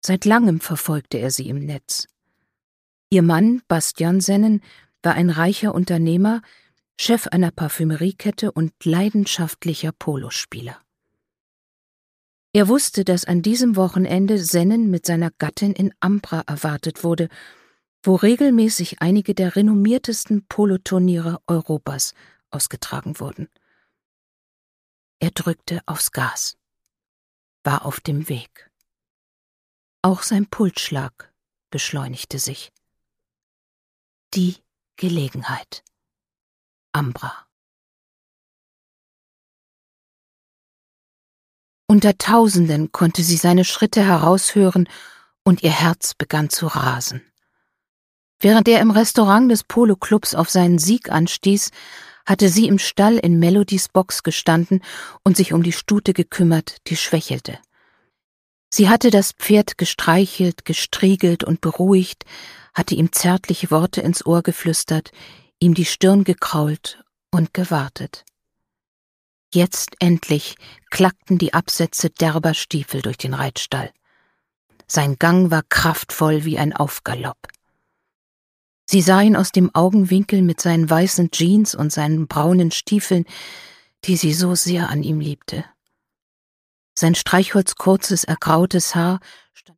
Seit langem verfolgte er sie im Netz. Ihr Mann, Bastian Sennen, war ein reicher Unternehmer, Chef einer Parfümeriekette und leidenschaftlicher Polospieler. Er wusste, dass an diesem Wochenende Sennen mit seiner Gattin in Ambra erwartet wurde, wo regelmäßig einige der renommiertesten Poloturniere Europas ausgetragen wurden. Er drückte aufs Gas, war auf dem Weg. Auch sein Pulsschlag beschleunigte sich. Die Gelegenheit. Ambra. Unter Tausenden konnte sie seine Schritte heraushören und ihr Herz begann zu rasen. Während er im Restaurant des Polo-Clubs auf seinen Sieg anstieß, hatte sie im Stall in Melodies Box gestanden und sich um die Stute gekümmert, die schwächelte. Sie hatte das Pferd gestreichelt, gestriegelt und beruhigt, hatte ihm zärtliche Worte ins Ohr geflüstert, ihm die Stirn gekrault und gewartet. Jetzt endlich klackten die Absätze derber Stiefel durch den Reitstall. Sein Gang war kraftvoll wie ein Aufgalopp. Sie sah ihn aus dem Augenwinkel mit seinen weißen Jeans und seinen braunen Stiefeln, die sie so sehr an ihm liebte. Sein streichholzkurzes, ergrautes Haar stand